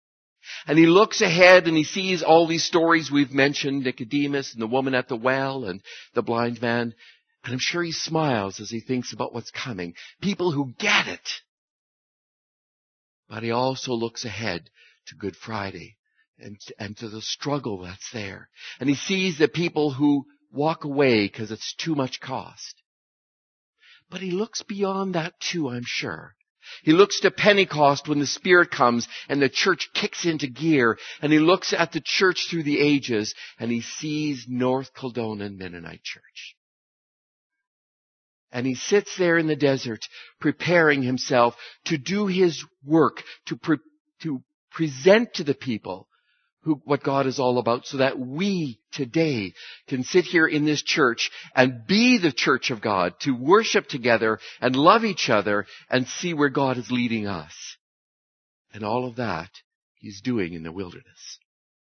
And he looks ahead and he sees all these stories we've mentioned, Nicodemus and the woman at the well and the blind man. And I'm sure he smiles as he thinks about what's coming. People who get it. But he also looks ahead to Good Friday and, and to the struggle that's there. And he sees the people who walk away because it's too much cost. But he looks beyond that too, I'm sure. He looks to Pentecost when the Spirit comes and the church kicks into gear. And he looks at the church through the ages and he sees North Kildonan Mennonite Church. And he sits there in the desert preparing himself to do his work, to, pre- to present to the people who, what God is all about, so that we today can sit here in this church and be the church of God, to worship together and love each other and see where God is leading us. And all of that he's doing in the wilderness.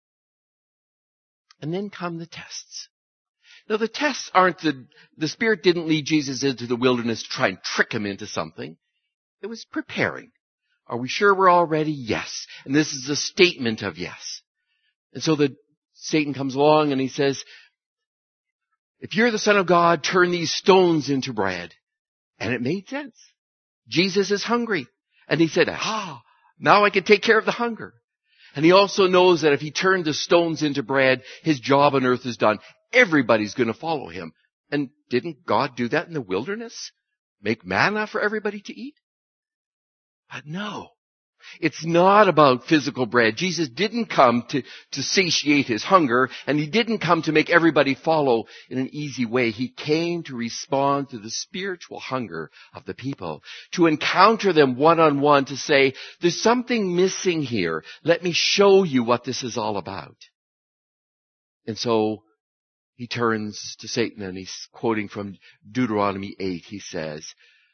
And then come the tests. Now the tests aren't the, the Spirit didn't lead Jesus into the wilderness to try and trick him into something. It was preparing. Are we sure we're all ready? Yes. And this is a statement of yes. And so the Satan comes along and he says, if you're the Son of God, turn these stones into bread. And it made sense. Jesus is hungry. And he said, ah, now I can take care of the hunger. And he also knows that if he turned the stones into bread, his job on earth is done. Everybody's going to follow him. And didn't God do that in the wilderness? Make manna for everybody to eat? But no. It's not about physical bread. Jesus didn't come to, to satiate his hunger, and he didn't come to make everybody follow in an easy way. He came to respond to the spiritual hunger of the people, to encounter them one-on-one, to say, there's something missing here. Let me show you what this is all about. And so he turns to Satan and he's quoting from Deuteronomy eight. He says,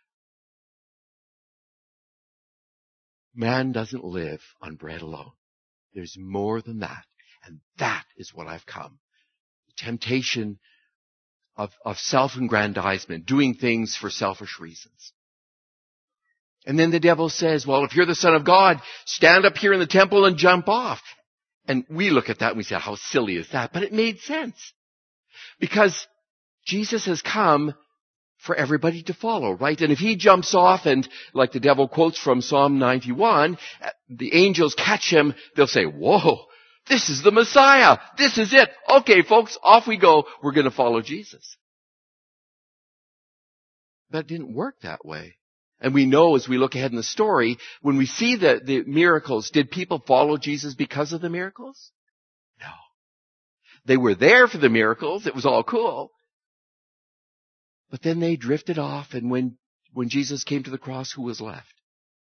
man doesn't live on bread alone. There's more than that. And that is what I've come. The temptation of, of self-aggrandizement, doing things for selfish reasons. And then the devil says, well, if you're the Son of God, stand up here in the temple and jump off. And we look at that and we say, how silly is that? But it made sense. Because Jesus has come for everybody to follow, right? And if he jumps off and, like the devil quotes from Psalm ninety-one, the angels catch him, they'll say, whoa, this is the Messiah. This is it. Okay, folks, off we go. We're going to follow Jesus. But it didn't work that way. And we know as we look ahead in the story, when we see the, the miracles, did people follow Jesus because of the miracles? No. They were there for the miracles. It was all cool. But then they drifted off, and when, when Jesus came to the cross, who was left?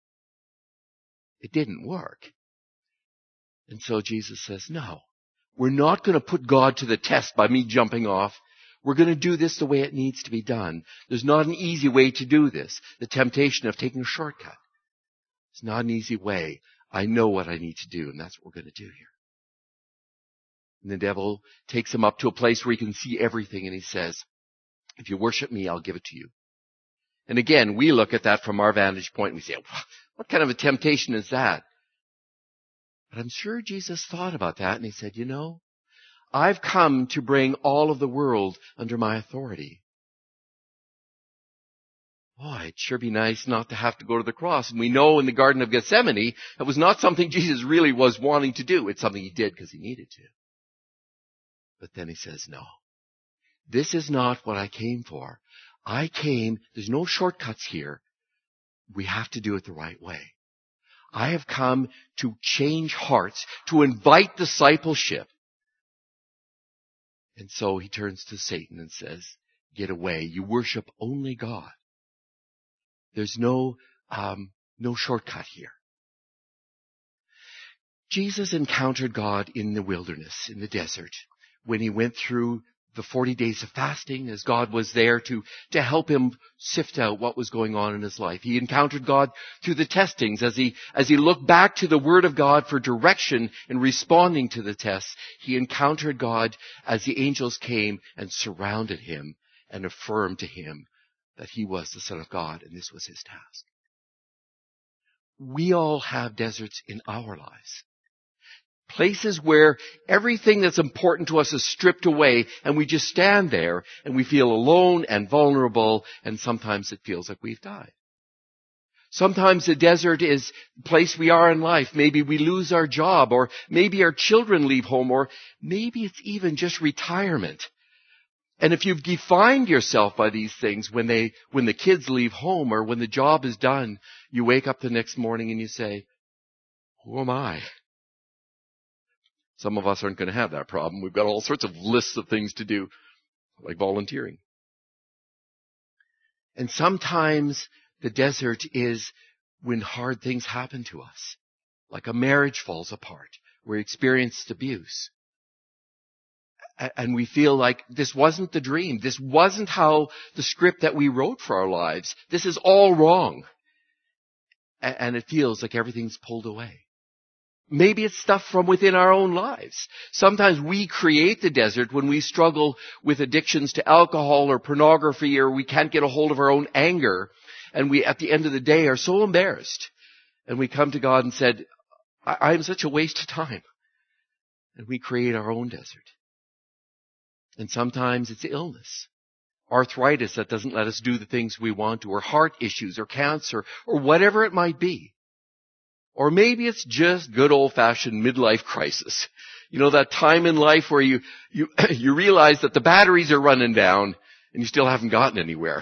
It didn't work. And so Jesus says, no, we're not going to put God to the test by me jumping off. We're going to do this the way it needs to be done. There's not an easy way to do this. The temptation of taking a shortcut. It's not an easy way. I know what I need to do, and that's what we're going to do here. And the devil takes him up to a place where he can see everything, and he says, if you worship me, I'll give it to you. And again, we look at that from our vantage point and we say, what kind of a temptation is that? But I'm sure Jesus thought about that and he said, you know, I've come to bring all of the world under my authority. Boy, it'd sure be nice not to have to go to the cross. And we know in the Garden of Gethsemane, that was not something Jesus really was wanting to do. It's something he did because he needed to. But then he says, no. This is not what I came for. I came, there's no shortcuts here. We have to do it the right way. I have come to change hearts, to invite discipleship. And so he turns to Satan and says, get away. You worship only God. There's no, um, no shortcut here. Jesus encountered God in the wilderness, in the desert, when he went through the forty days of fasting, as God was there to, to help him sift out what was going on in his life. He encountered God through the testings as he, as he looked back to the Word of God for direction in responding to the tests. He encountered God as the angels came and surrounded him and affirmed to him that he was the Son of God and this was his task. We all have deserts in our lives. Places where everything that's important to us is stripped away and we just stand there and we feel alone and vulnerable, and sometimes it feels like we've died. Sometimes the desert is the place we are in life. Maybe we lose our job, or maybe our children leave home, or maybe it's even just retirement. And if you've defined yourself by these things, when they, when the kids leave home or when the job is done, you wake up the next morning and you say, who am I? Some of us aren't going to have that problem. We've got all sorts of lists of things to do, like volunteering. And sometimes the desert is when hard things happen to us, like a marriage falls apart, we experienced abuse. And we feel like this wasn't the dream. This wasn't how the script that we wrote for our lives. This is all wrong. And it feels like everything's pulled away. Maybe it's stuff from within our own lives. Sometimes we create the desert when we struggle with addictions to alcohol or pornography, or we can't get a hold of our own anger. And we, at the end of the day, are so embarrassed. And we come to God and said, I, I am such a waste of time. And we create our own desert. And sometimes it's illness, arthritis that doesn't let us do the things we want to, or heart issues, or cancer, or whatever it might be. Or maybe it's just good old-fashioned midlife crisis. You know, that time in life where you, you, you realize that the batteries are running down and you still haven't gotten anywhere.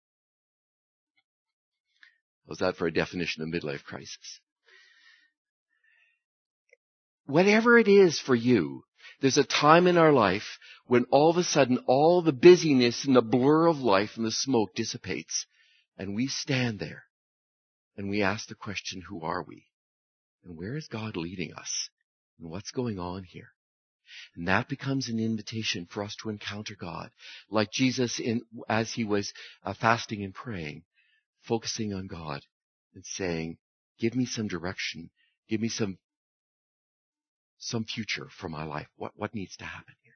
How's that for a definition of midlife crisis? Whatever it is for you, there's a time in our life when all of a sudden all the busyness and the blur of life and the smoke dissipates. And we stand there and we ask the question, who are we? And where is God leading us? And what's going on here? And that becomes an invitation for us to encounter God. Like Jesus, in, as he was uh, fasting and praying, focusing on God and saying, give me some direction. Give me some, some future for my life. What, what needs to happen here?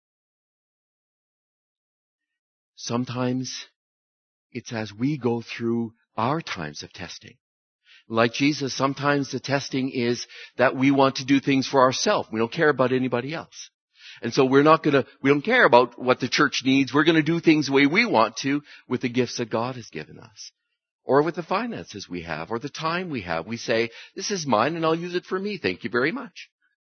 Sometimes it's as we go through our times of testing. Like Jesus, sometimes the testing is that we want to do things for ourselves. We don't care about anybody else. And so we're not gonna, we don't care about what the church needs. We're gonna do things the way we want to with the gifts that God has given us. Or with the finances we have, or the time we have. We say, this is mine and I'll use it for me. Thank you very much.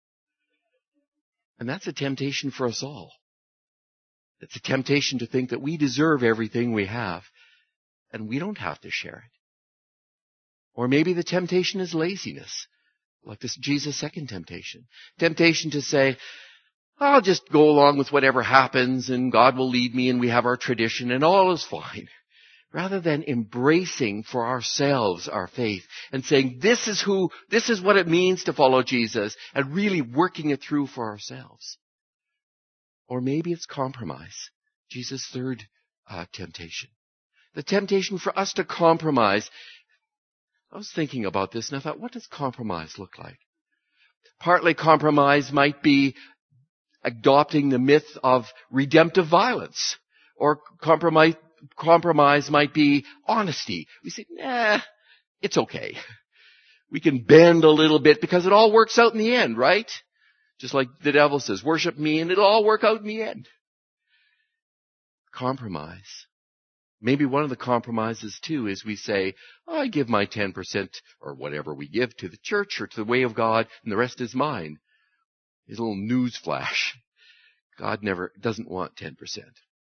And that's a temptation for us all. It's a temptation to think that we deserve everything we have and we don't have to share it. Or maybe the temptation is laziness, like this Jesus' second temptation. Temptation to say, I'll just go along with whatever happens and God will lead me and we have our tradition and all is fine. Rather than embracing for ourselves our faith and saying, this is who, this is what it means to follow Jesus, and really working it through for ourselves. Or maybe it's compromise. Jesus' third uh, temptation. The temptation for us to compromise. I was thinking about this and I thought, what does compromise look like? Partly compromise might be adopting the myth of redemptive violence. Or compromise, compromise might be honesty. We say, nah, it's okay. We can bend a little bit because it all works out in the end, right? Just like the devil says, worship me and it'll all work out in the end. Compromise. Maybe one of the compromises too is we say, oh, I give my ten percent or whatever we give to the church or to the way of God and the rest is mine. Here's a little news flash. God never, doesn't want ten percent.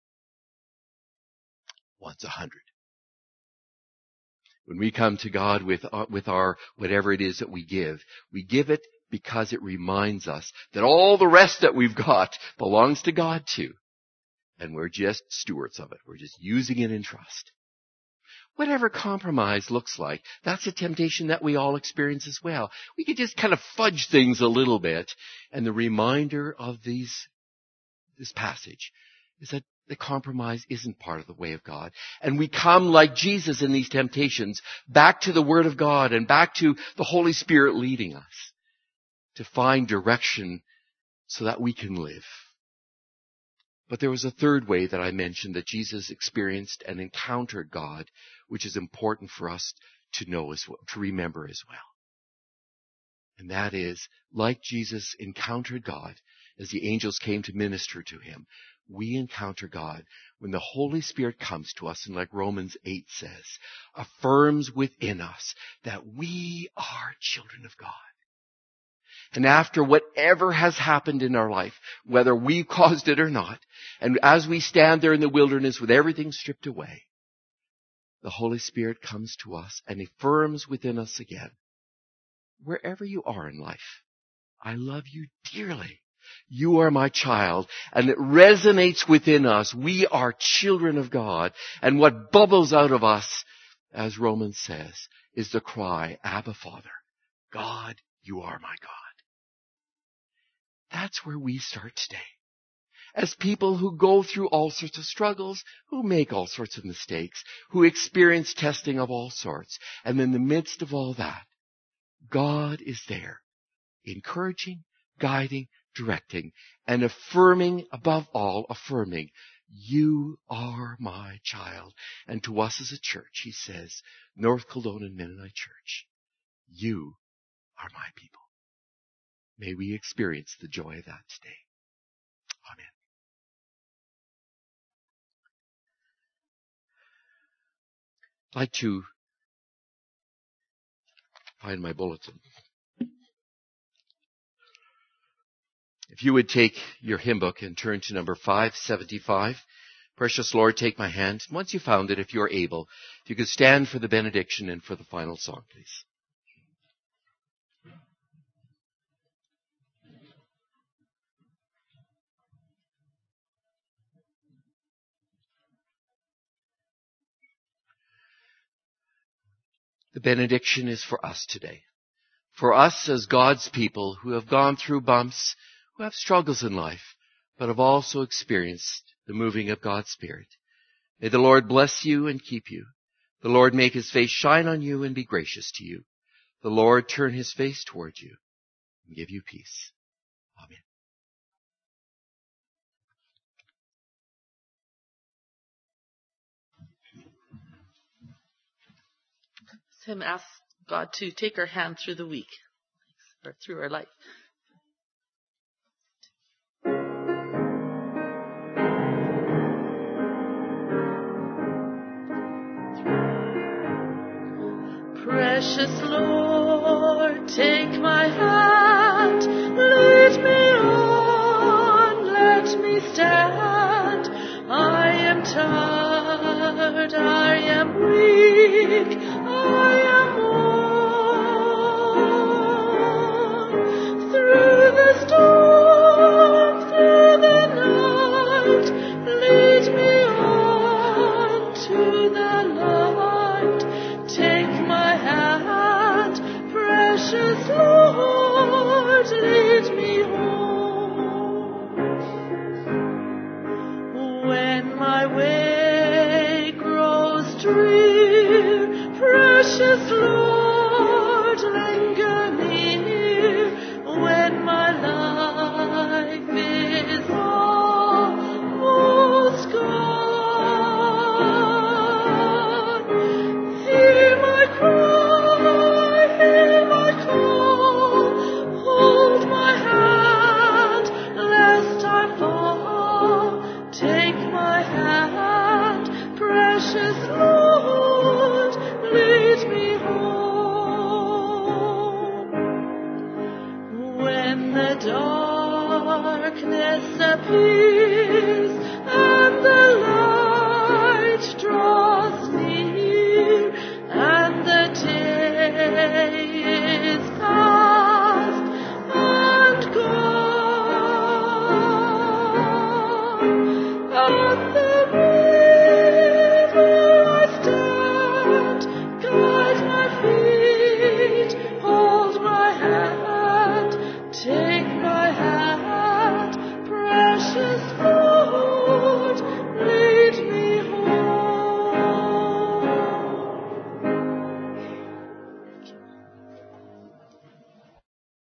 Wants a hundred. When we come to God with, uh, with our, whatever it is that we give, we give it because it reminds us that all the rest that we've got belongs to God too. And we're just stewards of it. We're just using it in trust. Whatever compromise looks like, that's a temptation that we all experience as well. We could just kind of fudge things a little bit. And the reminder of these, this passage is that the compromise isn't part of the way of God. And we come like Jesus in these temptations, back to the Word of God and back to the Holy Spirit leading us to find direction so that we can live. But there was a third way that I mentioned that Jesus experienced and encountered God, which is important for us to know as well, to remember as well. And that is, like Jesus encountered God as the angels came to minister to him, we encounter God when the Holy Spirit comes to us and, like Romans eight says, affirms within us that we are children of God. And after whatever has happened in our life, whether we caused it or not, and as we stand there in the wilderness with everything stripped away, the Holy Spirit comes to us and affirms within us again, wherever you are in life, I love you dearly. You are my child. And it resonates within us. We are children of God. And what bubbles out of us, as Romans says, is the cry, Abba, Father, God, you are my God. That's where we start today. As people who go through all sorts of struggles, who make all sorts of mistakes, who experience testing of all sorts. And in the midst of all that, God is there, encouraging, guiding, directing, and affirming, above all, affirming, you are my child. And to us as a church, he says, North Kildonan Mennonite Church, you are my people. May we experience the joy of that today. Amen. I'd like to find my bulletin. If you would take your hymn book and turn to number five seventy-five, Precious Lord, Take My Hand. Once you found it, if you're able, if you could stand for the benediction and for the final song, please. The benediction is for us today. For us as God's people who have gone through bumps, who have struggles in life, but have also experienced the moving of God's Spirit. May the Lord bless you and keep you. The Lord make his face shine on you and be gracious to you. The Lord turn his face toward you and give you peace. Amen. Him ask God to take our hand through the week, or through our life. Precious Lord, take my hand, lead me on, let me stand. I am tired, I am weak, I am worn. Through the storm, through the night, lead me on to the light. Take my hand, precious Lord, lead me home. When my way grows drear, precious Lord, linger near. When my life is almost gone, hear my cry, hear my call, hold my hand, lest I fall. Take my hand, precious Lord, lead me home. When the darkness appears and the light draws near, and the day is past and gone, on the river I stand, guide my feet, hold my hand, take my hand, precious Lord.